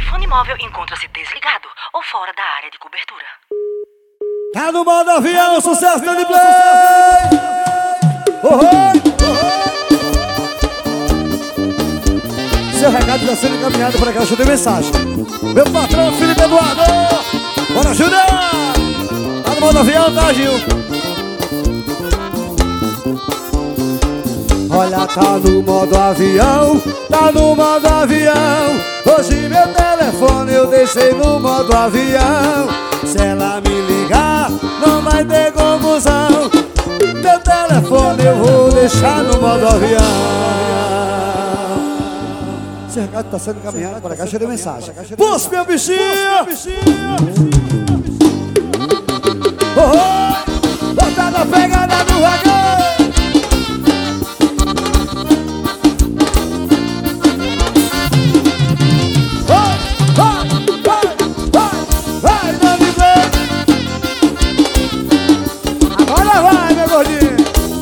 telefone móvel encontra-se desligado ou fora da área de cobertura. Tá no modo avião, sucesso de play! Seu recado já sendo encaminhado para cá, ajuda a mensagem. Meu patrão, Felipe Eduardo! Bora, Júnior! Tá no modo avião, tá, Gil? Olha, tá no modo avião, tá no modo avião. Hoje meu telefone eu deixei no modo avião. Se ela me ligar, não vai ter confusão. Teu telefone eu vou deixar no modo avião. Esse recado tá sendo encaminhado para a caixa de mensagem. Puxa, meu bichinho! Bota na pegada do vagão! Vai, Dani Play! Agora vai, meu gordinho!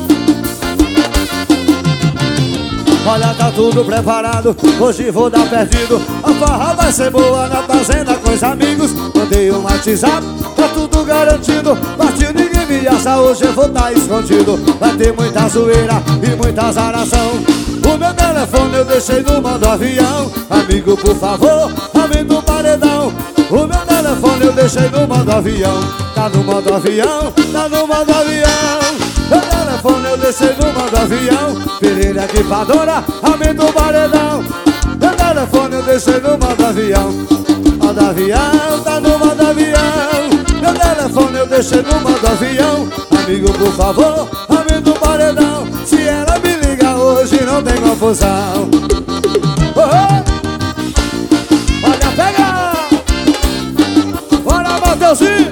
Olha, tá tudo preparado, hoje vou dar perdido. A farra vai ser boa na fazenda com os amigos. Mandei um WhatsApp, tá tudo garantido. Partiu, ninguém me acha, hoje eu vou tá escondido. Vai ter muita zoeira e muita azaração. O meu telefone eu deixei no modo avião. Amigo, por favor, aumenta o paredão. O meu telefone eu deixei no modo avião. Tá no modo avião, tá no modo avião. Meu telefone eu deixei no modo avião. Pereira equipadora, aumenta o paredão. Meu telefone eu deixei no modo avião. Modo avião, tá no modo avião. Meu telefone eu deixei no modo avião. Amigo, por favor, aumenta o paredão. Se ela me liga hoje não tem confusão. Olha, pega! Bora, Mateuzinho!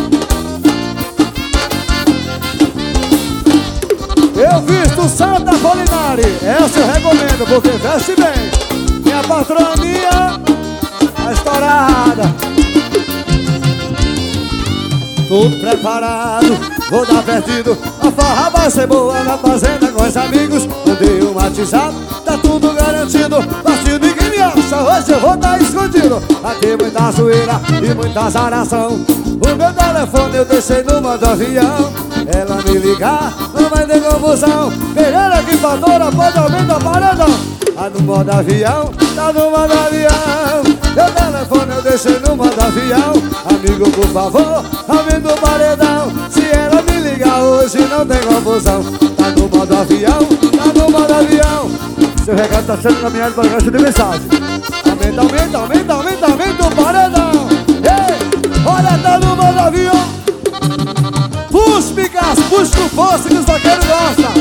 Eu visto Santa Apolinari, essa eu recomendo, porque veste bem. Minha patroninha, a estourada. Tudo preparado, vou dar perdido. A farra vai ser boa na fazenda com os amigos. Mandei um WhatsApp, tá tudo garantido. Partiu, ninguém me acha, hoje eu vou tá escondido. Vai ter muita zoeira e muita azaração. O meu telefone eu deixei no modo avião. Ela me ligar, não vai ter confusão. Pereira equipadora, pode aumentar o paredão. Tá no modo avião, tá no modo avião. Meu telefone eu deixei no modo avião. Amigo, por favor, aumenta o paredão. Se ela me ligar hoje não tem confusão. Tá no modo avião, tá no modo avião. Seu recado tá sendo encaminhado para a caixa de mensagem. Aumenta, aumenta, aumenta, aumenta, aumenta o paredão. Ei, olha, tá no modo avião. Puxa, Picasso, puxa com força que os vaqueiros gostam.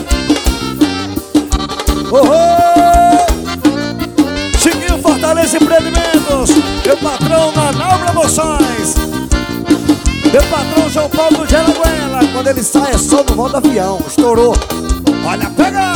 Chiquinho Fortaleza Empreendimentos. Meu patrão Nanal Promoções. Meu patrão João Paulo de Alagoela. Quando ele sai é só no modo avião. Estourou. Olha, pega!